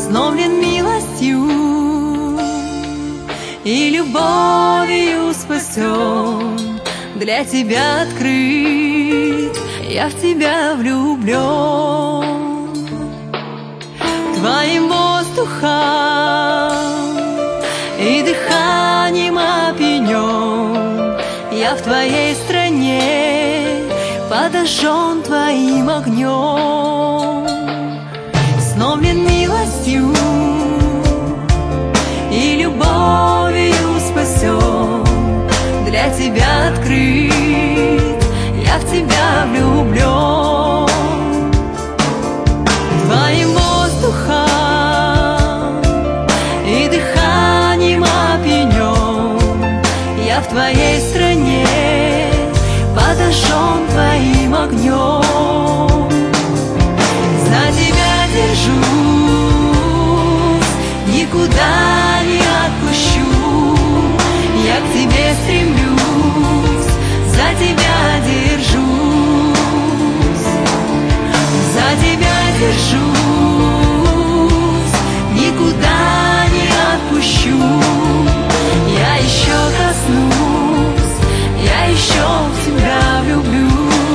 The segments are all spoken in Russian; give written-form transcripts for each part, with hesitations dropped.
сновлен милостью и любовью спасен, для тебя открыт, я в тебя влюблен. Твоим воздухом и дыханием опьянен, я в твоей стране подожжен твоим огнем. Сновлен милостью и любовью спасен, для тебя открыт, я в тебя влюблен. Твоим воздухом и дыханием опьянен, я в твоей стране подожжен твоим огнем. За тебя держусь, никуда не отпущу, я к тебе стремлюсь, за тебя держусь, за тебя держусь, никуда не отпущу, я еще коснусь, я еще в тебя влюблюсь.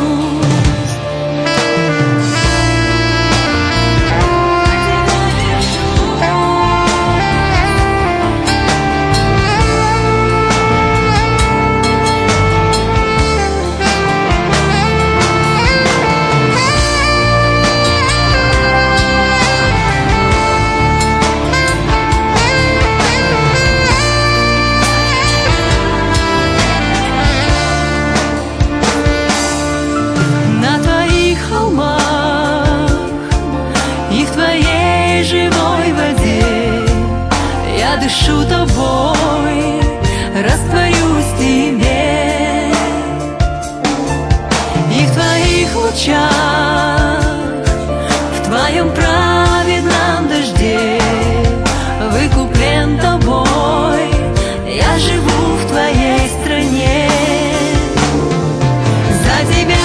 Я дышу тобой, растворюсь в тебе, и в твоих лучах, в твоем праведном дожде, выкуплен тобой, я живу в твоей стране. За тебя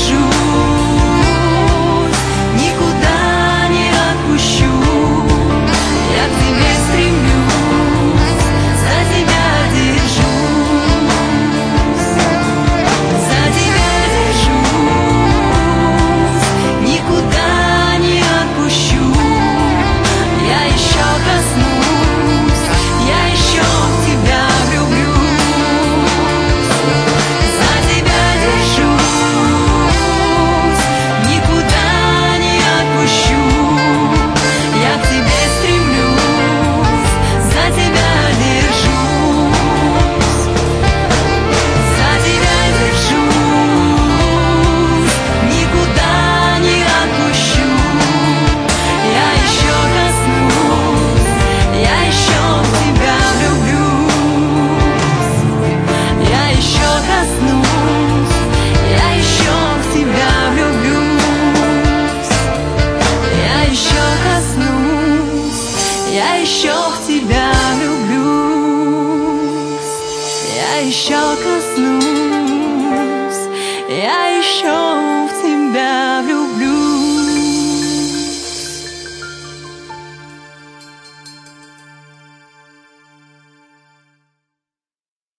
держусь, никуда не отпущу, я к тебе стремлюсь, за тебя держусь, за тебя держусь, никуда не отпущу, я еще коснусь, я еще в тебя влюблюсь, за тебя держусь, никуда не отпущу, я к тебе стремлюсь, за тебя держусь, за тебя держусь, никуда не отпущу, я еще коснусь, я еще в тебя влюблюсь, я еще коснусь, я еще в тебя влюблюсь, я еще коснусь, я еще в тебя влюблюсь, я еще коснусь, я еще